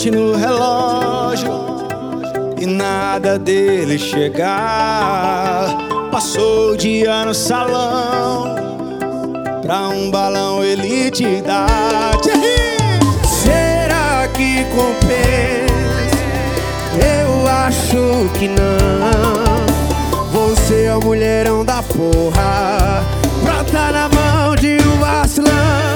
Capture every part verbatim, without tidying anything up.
meia-noite no relógio e nada dele chegar. Passou o dia no salão, pra um balão ele te dá. Será que compensa? Eu acho que não. Você é o mulherão da porra pra tá na mão de um vacilão.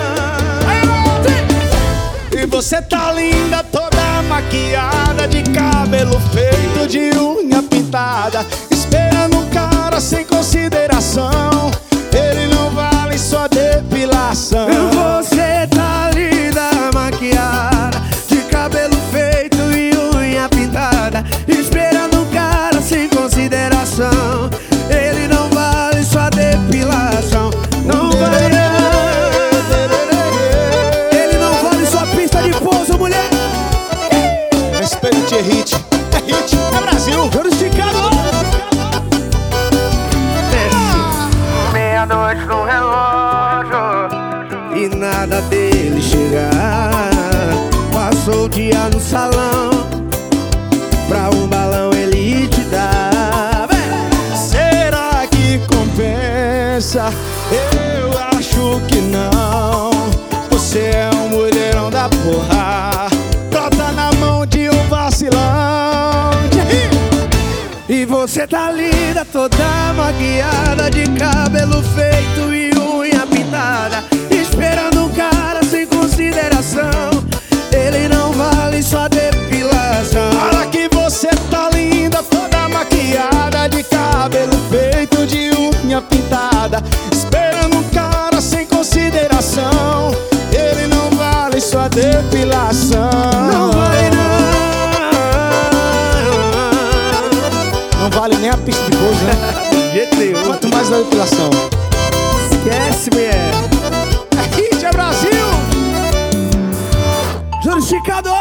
E você tá linda, toda maquiada, de cabelo feito de unha pintada, esperando um cara sem consideração. Ele não vale sua depilação. Você tá linda, maquiada, de cabelo feito e unha pintada, esperando um cara sem consideração. Ele não vale sua depilação. Não vale não. Ele não vale sua pista de pouso, mulher. Respeite, é hit. É hit, é Brasil. Justificado. Meia-noite no relógio e nada dele chegar. Passou o dia no salão, pra um balão ele te dá. Será que compensa? Eu acho que não. Você é um mulherão da porra, trota na mão de um vacilão. E você tá linda, toda maquiada, de cabelo feito e unha pintada, esperando um cara sem consideração. Ele não vale sua depilação. Olha que você tá linda, toda maquiada, de cabelo feito de unha pintada, esperando um cara sem consideração. Ele não vale sua depilação. Não vale não. Não vale nem a pista de pouso, né? De jeito nenhum. Quanto mais a depilação. Esquece, mulher. É hit, é Brasil. Justificado.